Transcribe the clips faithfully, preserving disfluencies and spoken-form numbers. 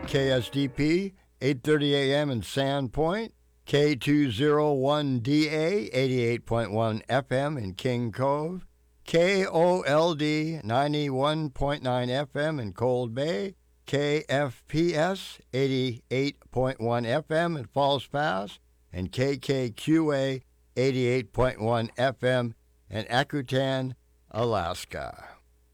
K S D P, eight thirty A M in Sandpoint, K two oh one D A, eighty-eight point one F M in King Cove, K O L D, ninety-one point nine F M in Cold Bay, K F P S, eighty-eight point one F M in Falls Pass, and K K Q A, eighty-eight point one F M in Akutan, Alaska.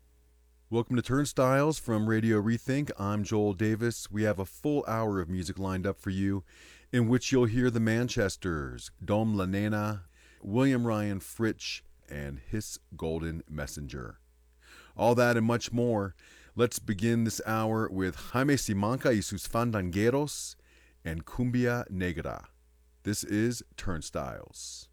Welcome to Turnstiles from Radio Rethink. I'm Joel Davis. We have a full hour of music lined up for you, in which you'll hear the Manchesters, Dom La Nena, William Ryan Fritsch, and His Golden Messenger. All that and much more. Let's begin this hour with Jaime Simanca y sus Fandangueros and Cumbia Negra. This is Turnstiles.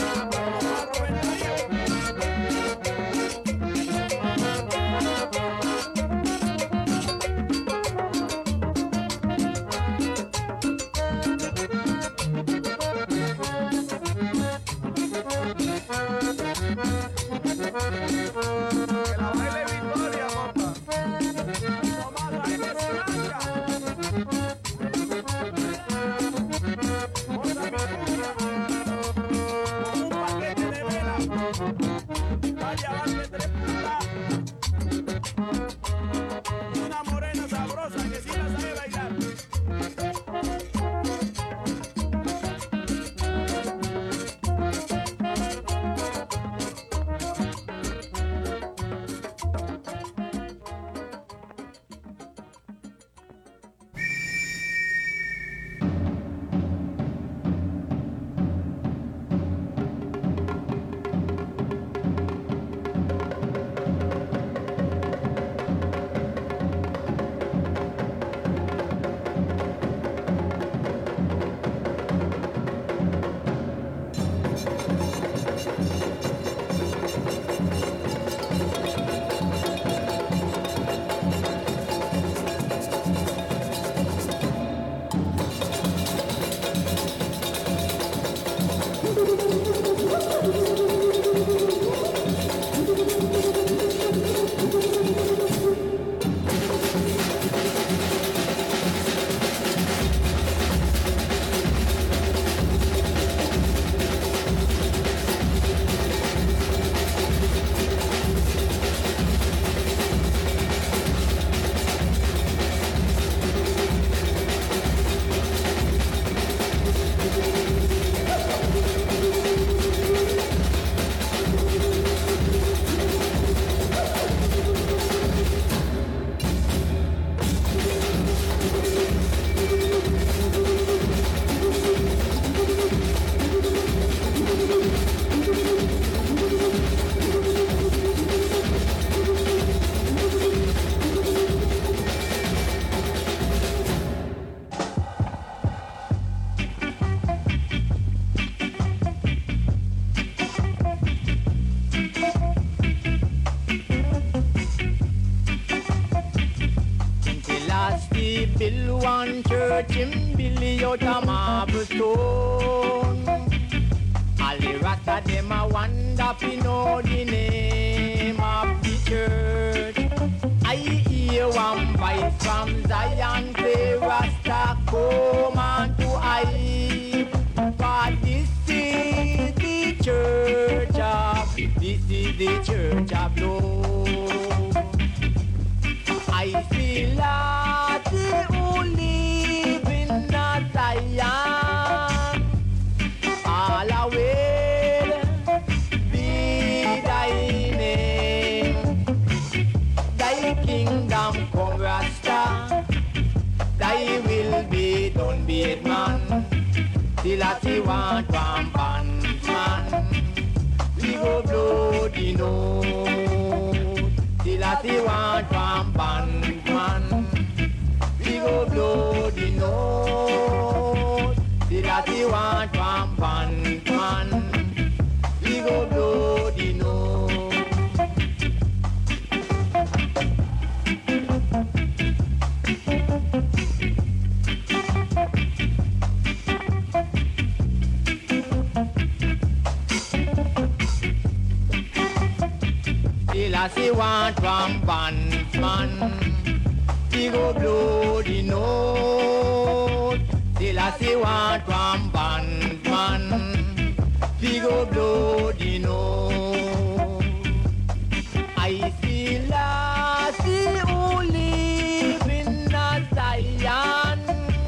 Thank you. one church in Billy out a marble stone. All the rasta them a wonder fi know the name of the church. I hear one voice from Zion say Rasta come unto I. But this is the church of, this is the church of love. I see Lord who live in the Zion. All away be thy name. Thy kingdom come, Rasta. Thy will be done, be it man. Till I see one one band man. We go bloody note. Till I see one one band man. We go bloody note. Till I see one one band man. We go bloody note. Till I see one one band man. We go bloody note. Till I see one one band man. We go bloody note. I see Lassie who live in the Zion.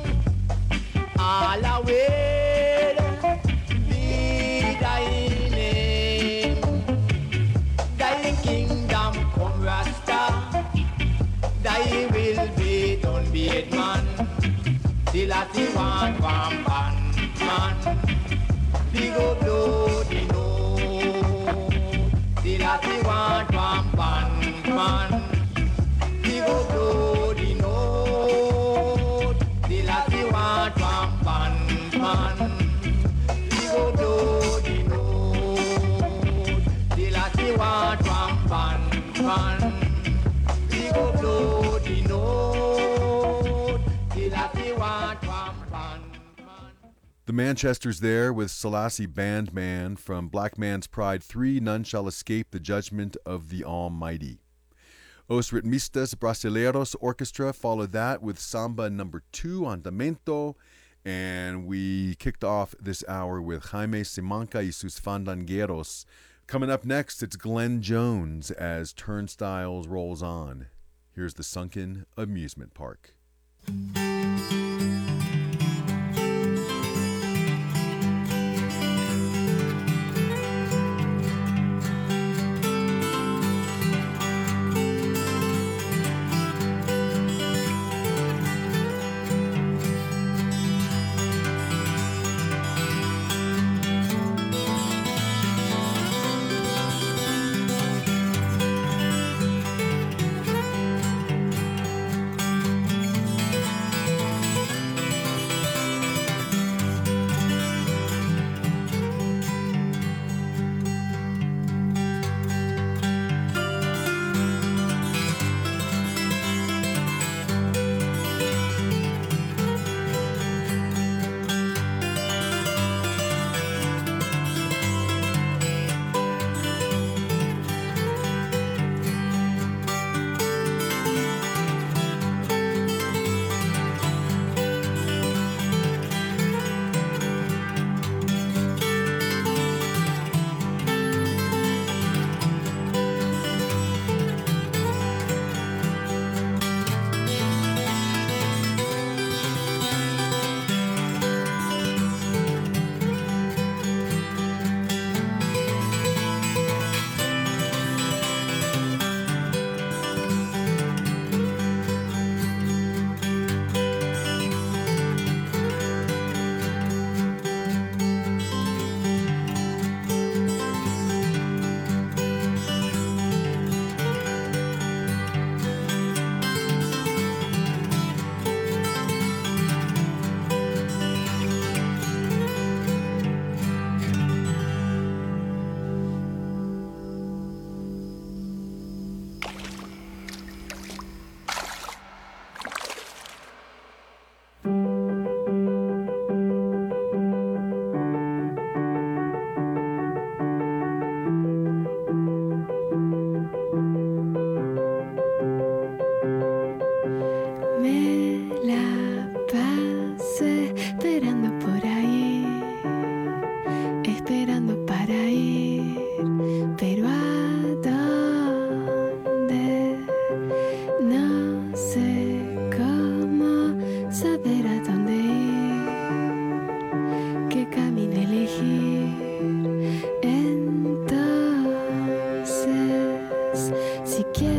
All away be thy name. Thy kingdom come, Rasta. Thy will be done, be it man. Till I see one one band man. We go bloody note. Till I see one one band man. We go bloody note. Till I see one one band man. We go bloody note. Till I see one one band man. We go bloody note. Till I see one one band man. The Manchesters there with Selassie Bandman from Black Man's Pride three, None Shall Escape the Judgment of the Almighty. Os Ritmistas Brasileiros Orchestra followed that with Samba number two, Andamento, and we kicked off this hour with Jaime Simanca y sus Fandangueros. Coming up next, it's Glenn Jones as Turnstiles rolls on. Here's the Sunken Amusement Park.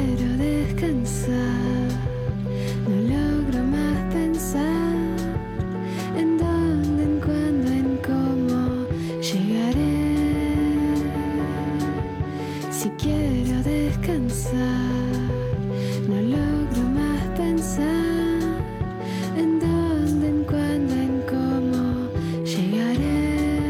quiero descansar, no logro más pensar en dónde, en cuándo, en cómo llegaré. Si quiero descansar, no logro más pensar en dónde, en cuándo, en cómo llegaré.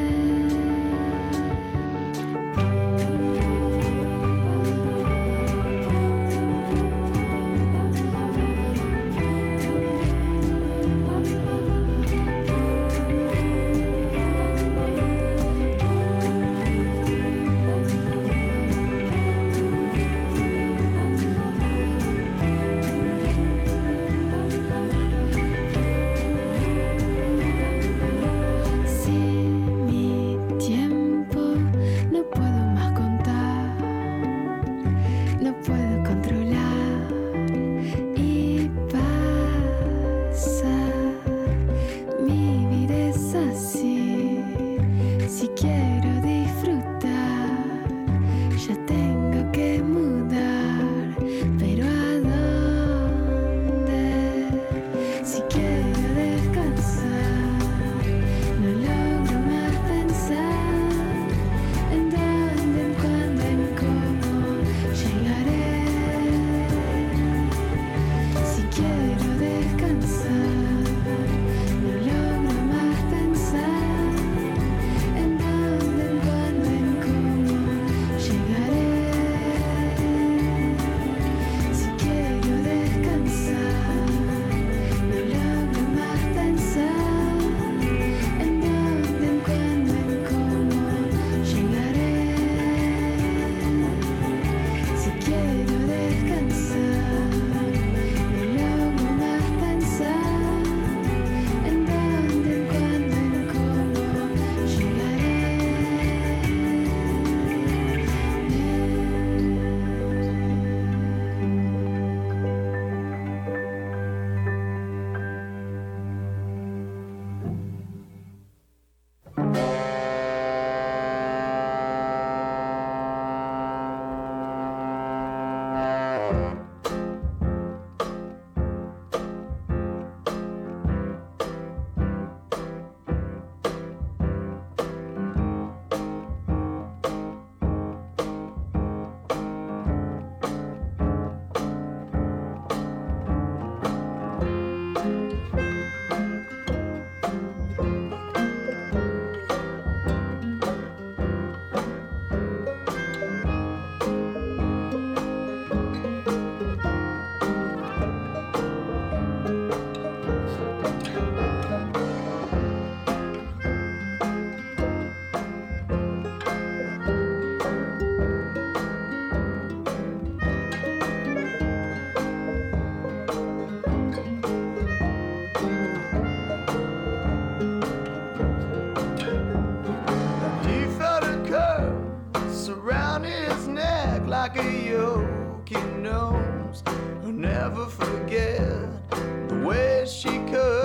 Like a yoke he knows, he'll never forget the way she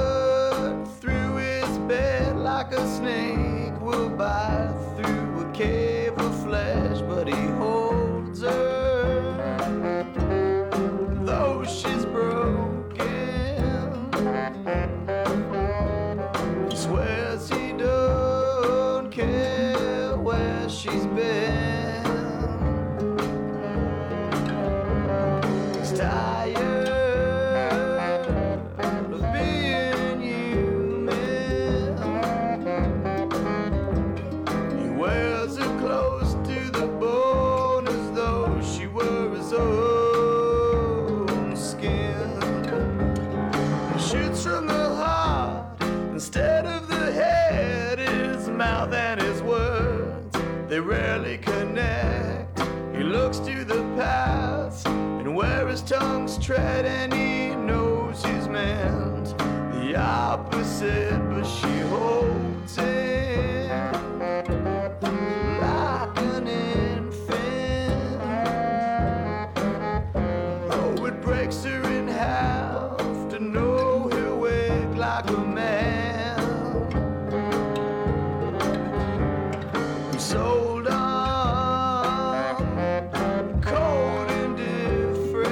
cut through his bed. Like a snake will bite through a cave of flesh, but he holds her though she's broken. He swears he don't care where she's been. They rarely connect. He looks to the past and where his tongue's tread, and he knows he's meant the opposite, but she holds him like an infant. Oh, it breaks her in half to know he'll wake like a man. Sold on cold indifference.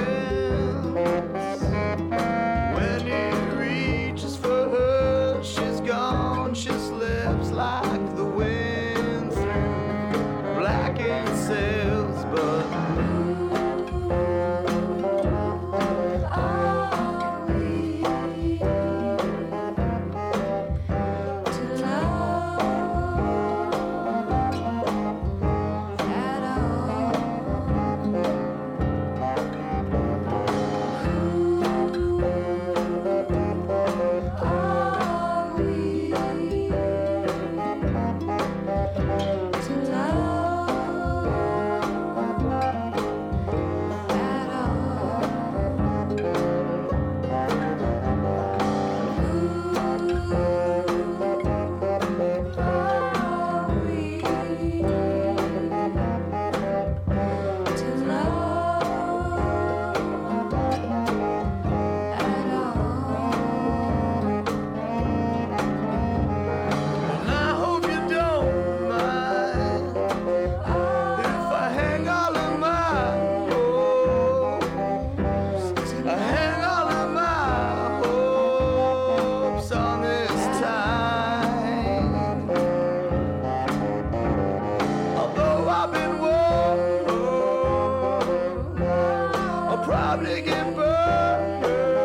get burned.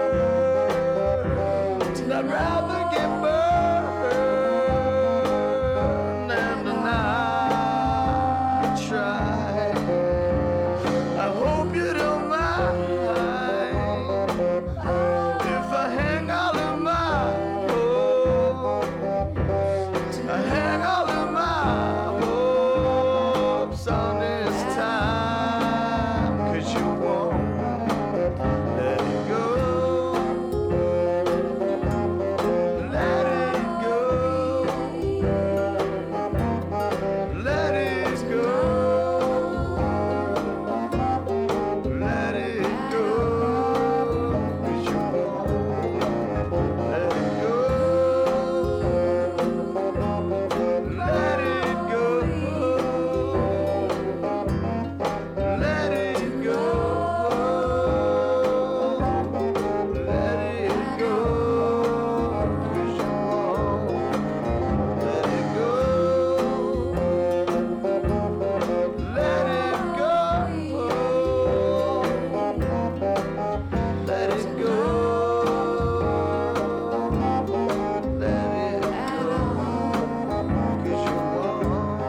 I'd rather get burned than to not try. I hope you don't mind if I hang all of my hopes. I hang all of my hopes on this time, 'cause you won't let it go. Let it go. Let it go. Let it go. 'Cause you won't let it go. Let it go. Let it go. Let it go. 'Cause you won't let it go. Let it go. Let it go. Let it go. 'Cause you won't.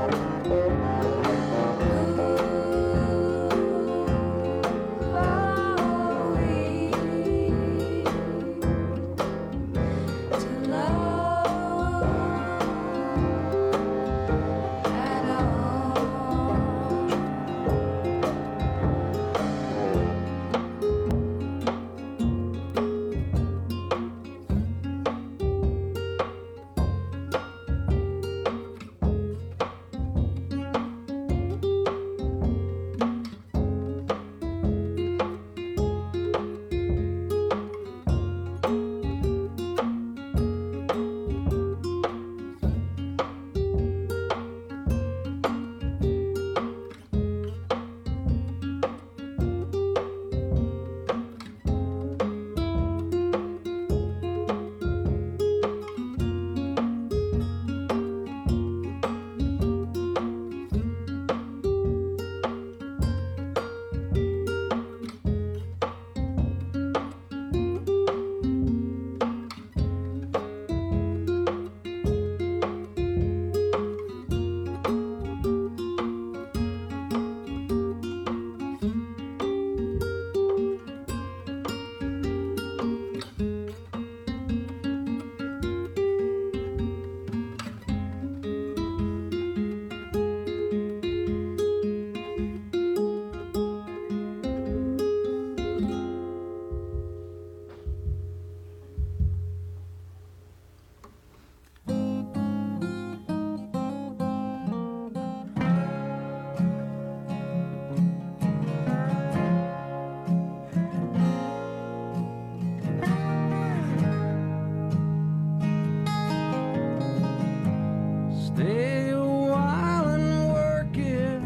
Stay a while and work it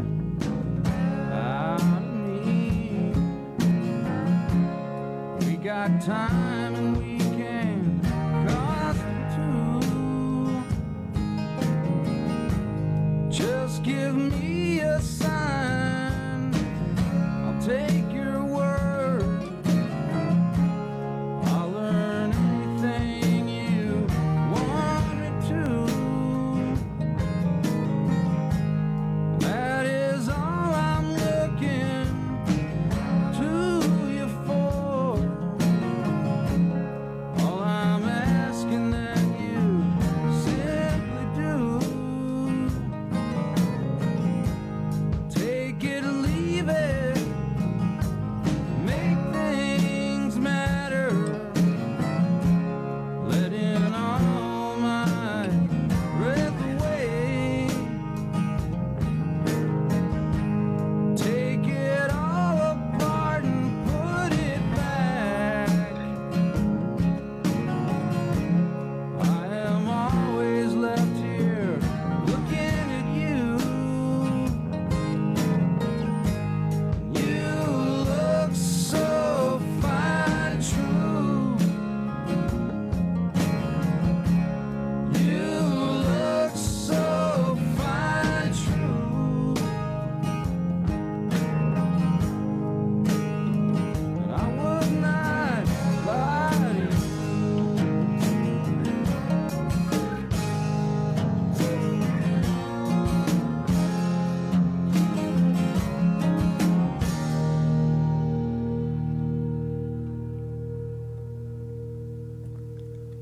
out of me. We got time and we can cost two. Just give me a sign, I'll take your word. I'll learn anything you want me to. That is all I'm looking to you for.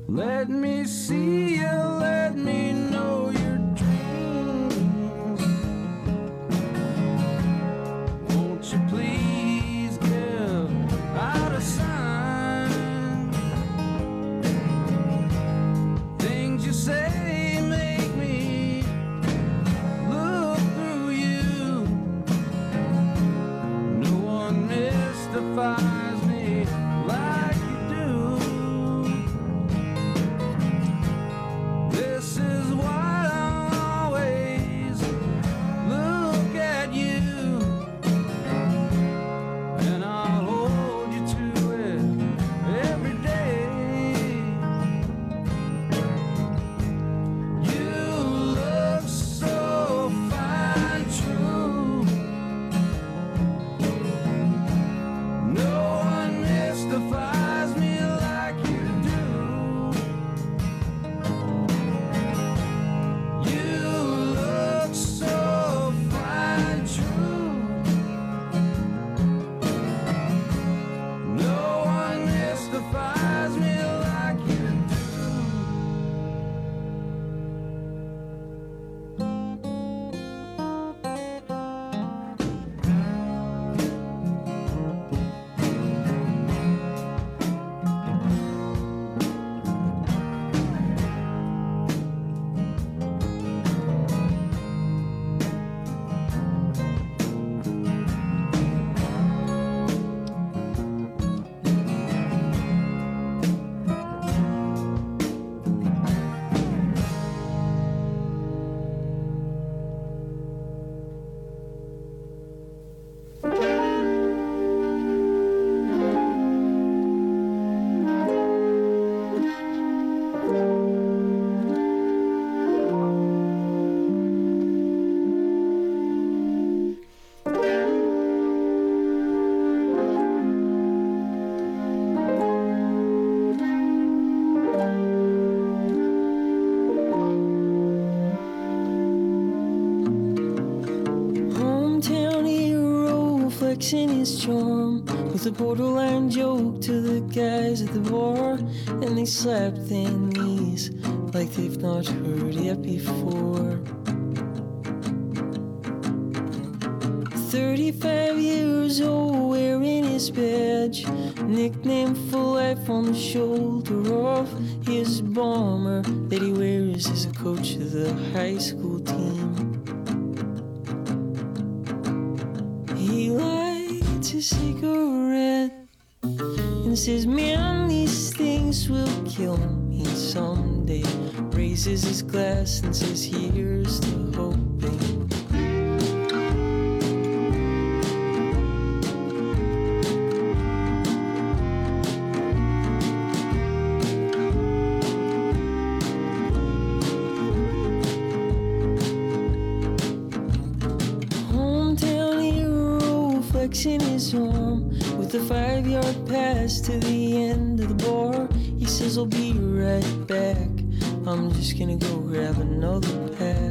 Let me see you, let me know your dreams. Won't you please give out a sign? Things you say make me look through you. No one mystifies me like you do. This is why I'll always look at you, and I'll hold you to it every day. You look so fine, true. No one mystifies me like you do. You look so fine, true. No one mystifies me like you do. Hometown hero flexing his charm with a borderline joke to the guys at the bar, and they slap their knees like they've not heard it before. Thirty-five years old, wearing his badge, nickname for life on the shoulder of his bomber that he wears as a coach of the high school team. He lights a cigarette and says, man, these things will kill me someday. Raises his glass and says, here's to hoping. Hometown hero flexing his arm with a five-yard pass to the end of the bar. He says, I'll be right back. I'm just gonna go grab another pack.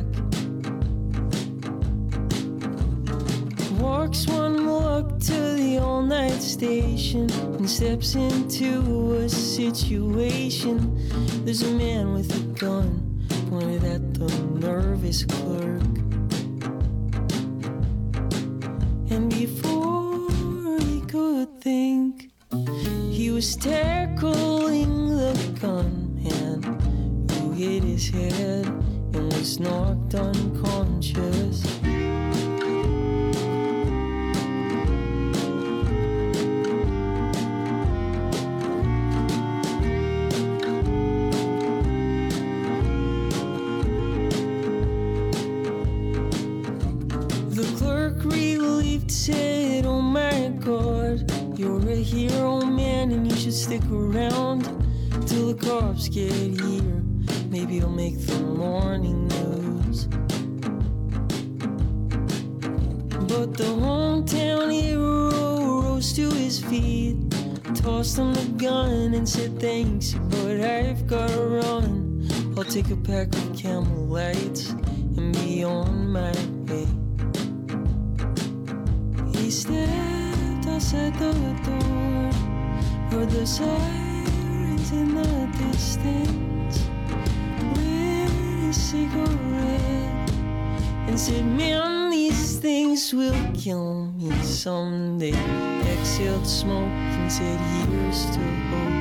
Walks one block to the all-night station and steps into a situation. There's a man with a gun pointed at the nervous clerk. And before he could think, he was tackling the gunman who hit his head and was knocked unconscious. The clerk relieved said, oh my God, you're a hero, man, and you should stick around till the cops get here. Maybe it'll make the morning news. But the hometown hero rose to his feet, tossed him the gun and said thanks, but I've gotta run. I'll take a pack of Camel Lights and be on my way. He stepped outside the door, heard the sirens in the distance lit a cigarette and said, man, these things will kill me someday. Exhaled smoke and said, here's to hoping.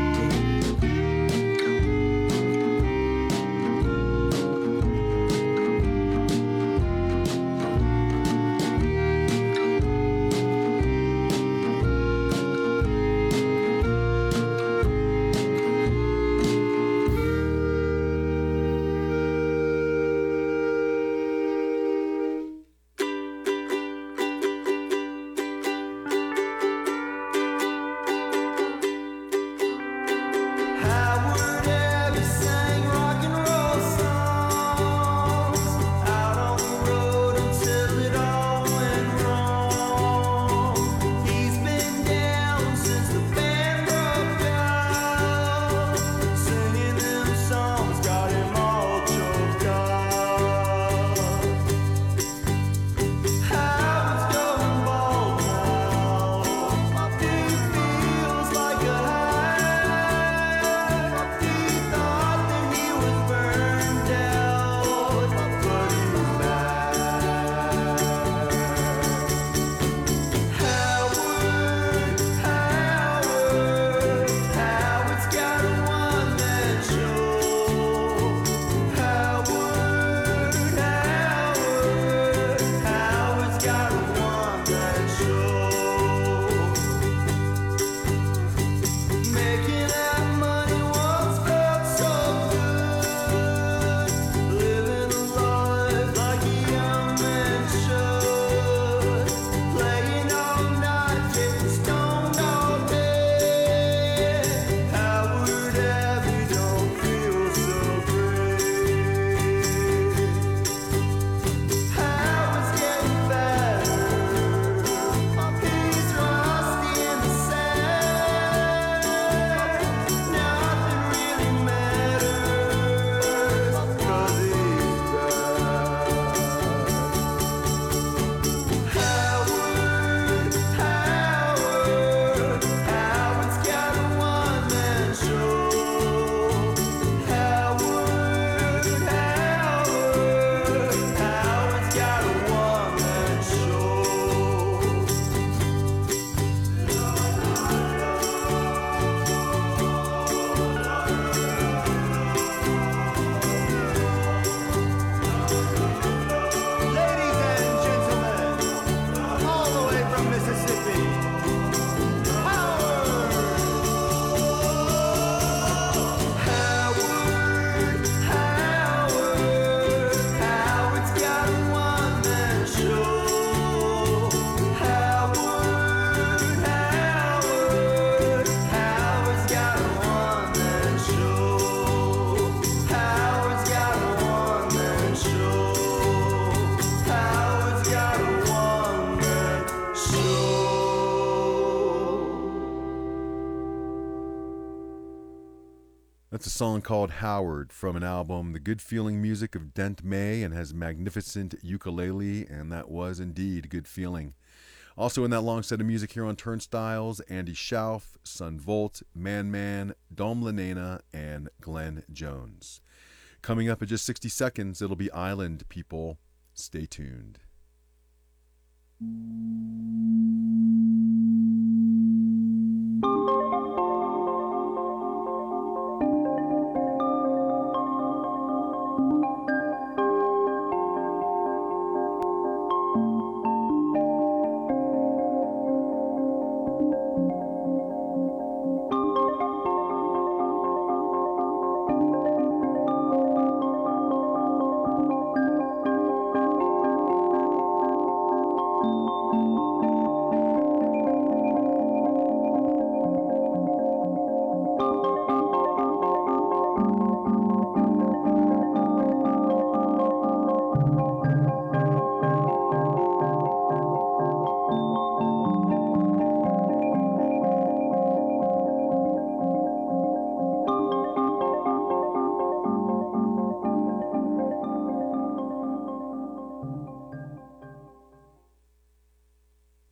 That's a song called Howard from an album, The Good Feeling Music of Dent May, and has magnificent ukulele, and that was indeed Good Feeling. Also in that long set of music here on Turnstiles, Andy Schauf, Son Volt, Man Man, Dom Lanena, and Glenn Jones. Coming up in just sixty seconds, it'll be Island People. Stay tuned.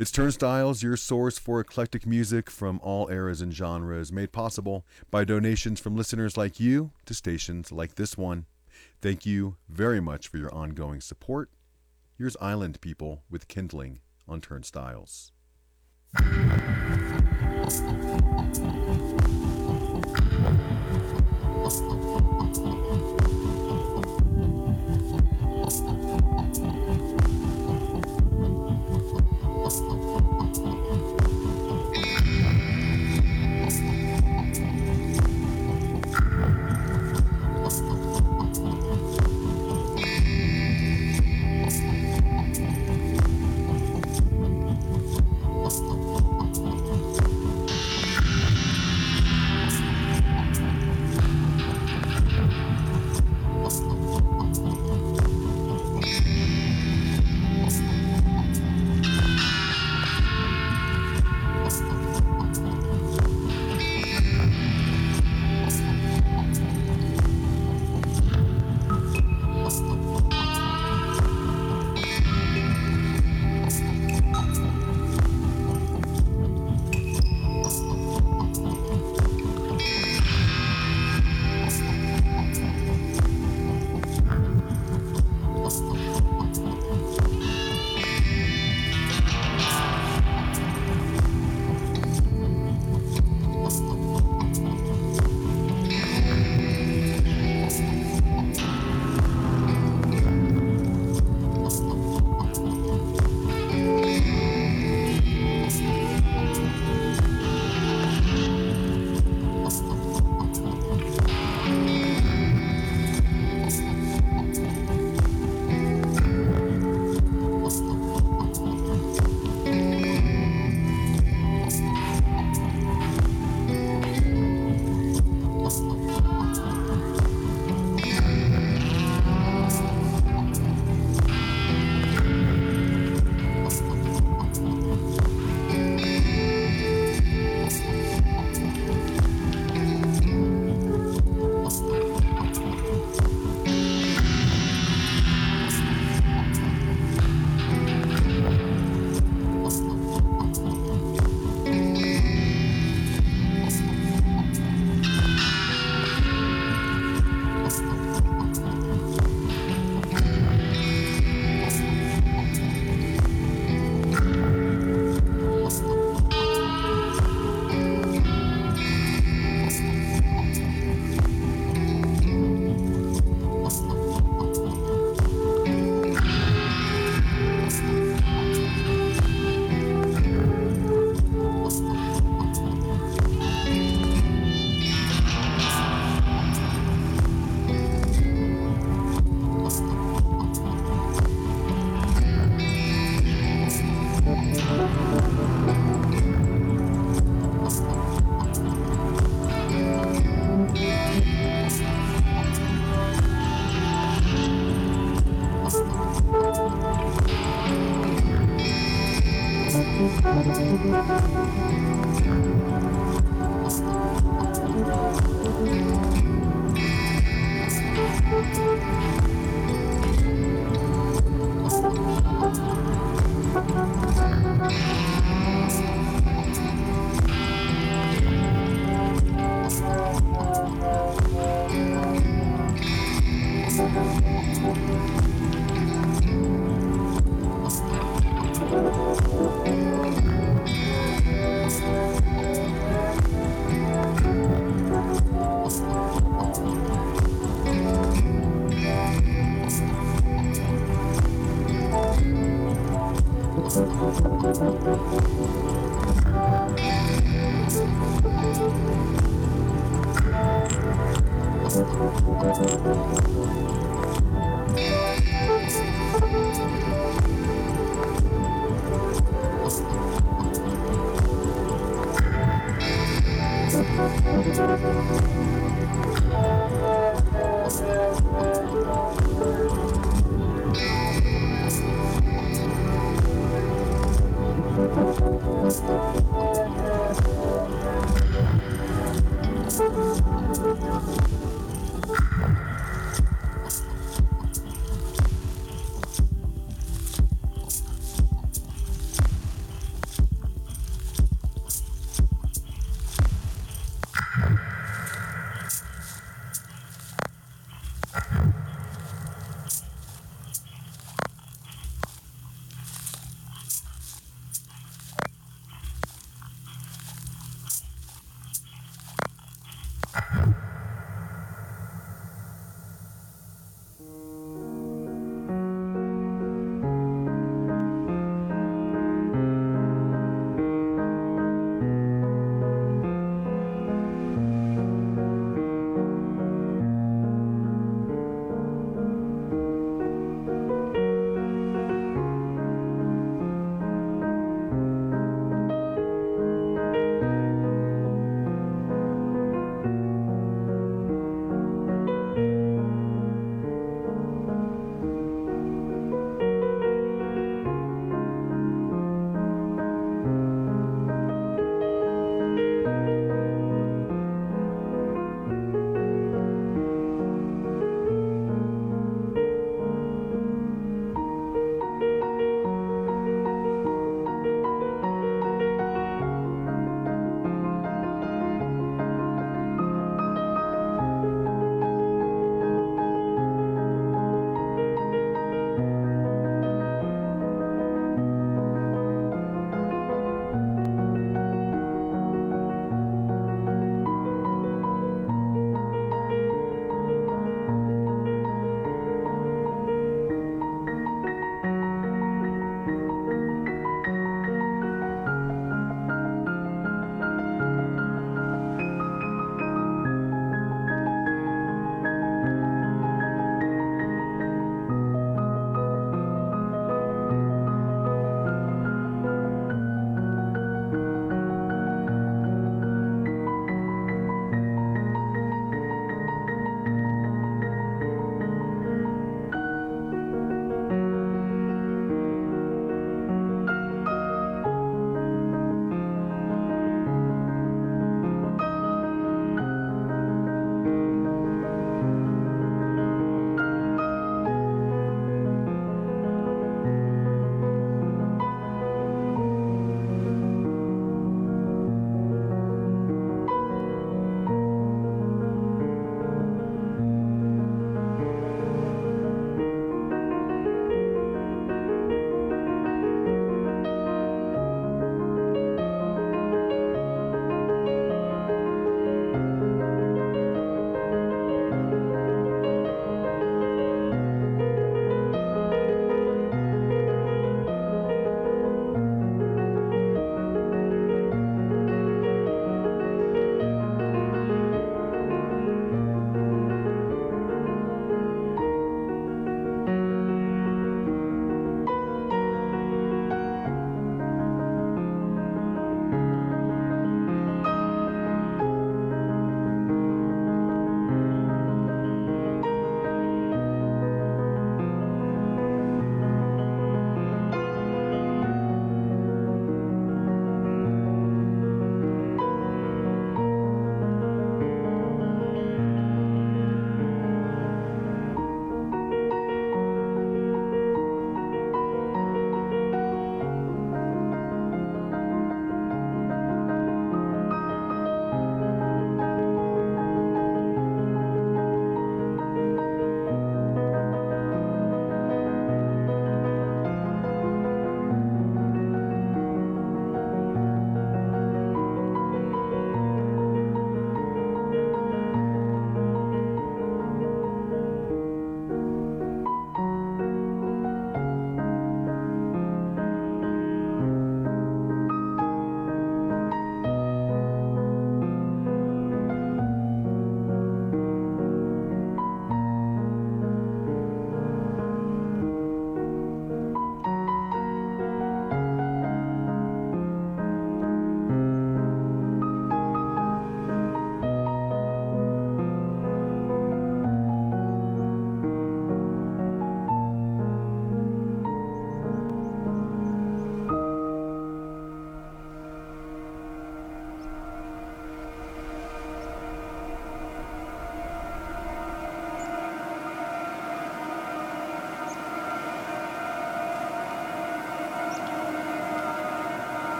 It's Turnstiles, your source for eclectic music from all eras and genres, made possible by donations from listeners like you to stations like this one. Thank you very much for your ongoing support. Here's Island People with Kindling on Turnstiles.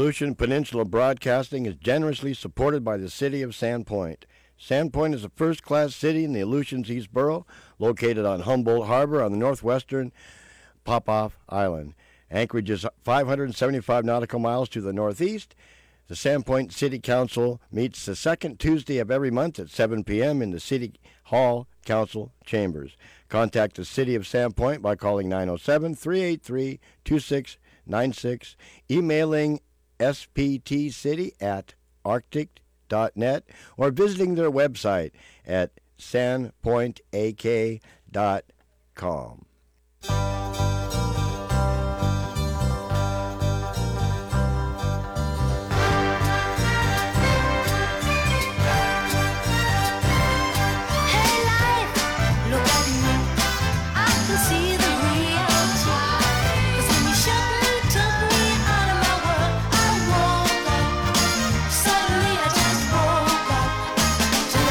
Aleutian Peninsula Broadcasting is generously supported by the City of Sandpoint. Sandpoint is a first-class city in the Aleutians East Borough, located on Humboldt Harbor on the northwestern Popoff Island. Anchorage is five hundred seventy-five nautical miles to the northeast. The Sandpoint City Council meets the second Tuesday of every month at seven p.m. in the City Hall Council Chambers. Contact the City of Sandpoint by calling nine oh seven, three eight three, two six nine six, emailing s p t city at arctic dot net, or visiting their website at sandpoint a k dot com.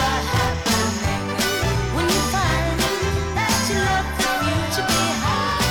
When you find that you love the future behind.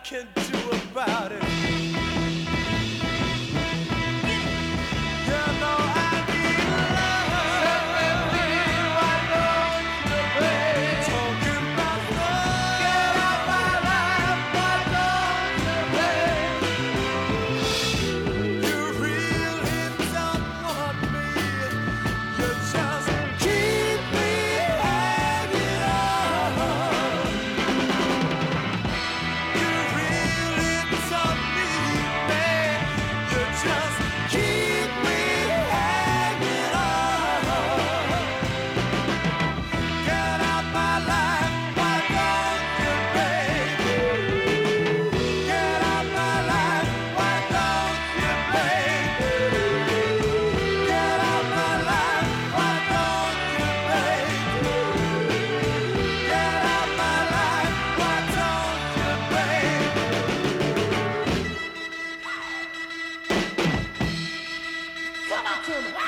can do about it. You know I need love. Why don't you, baby? Talking about love. Get out my life. Why don't you, baby? You really don't want me. You just keep me hanging on. You really don't need me. You just keep me hanging on. Get out my life, why don't you, baby? Get out my life, why don't you, baby? Get out my life, why don't you, baby? Get out my life, why don't you, baby? Come on to me.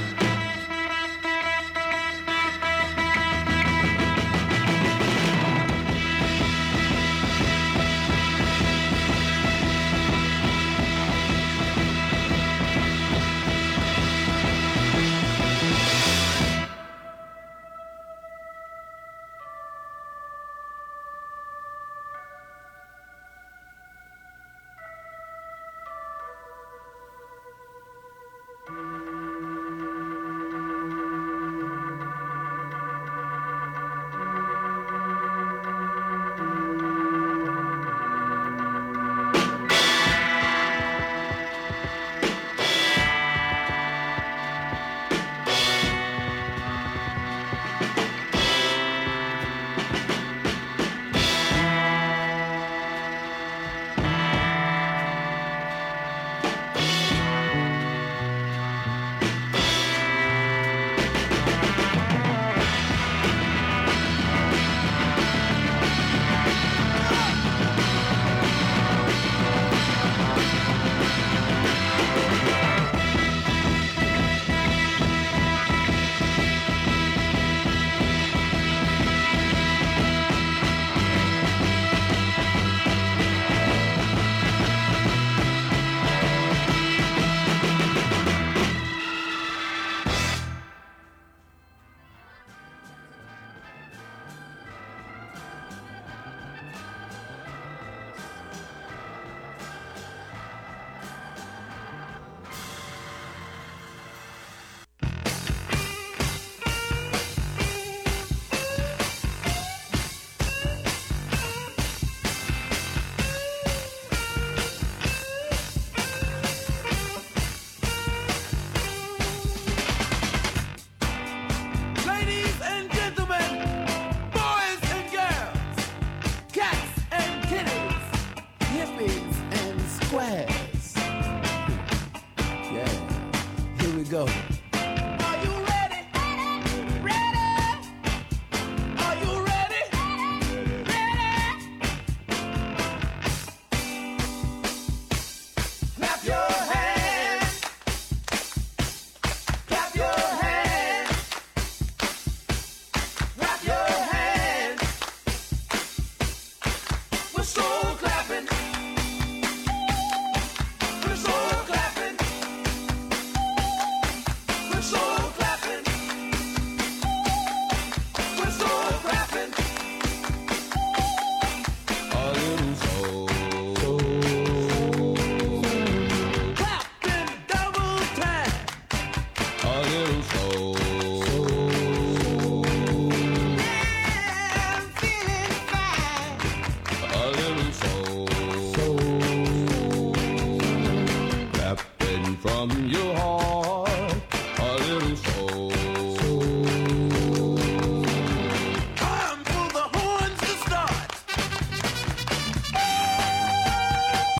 Ladies and gentlemen, boys and girls, cats and kitties, hippies and squares. Yeah, here we go.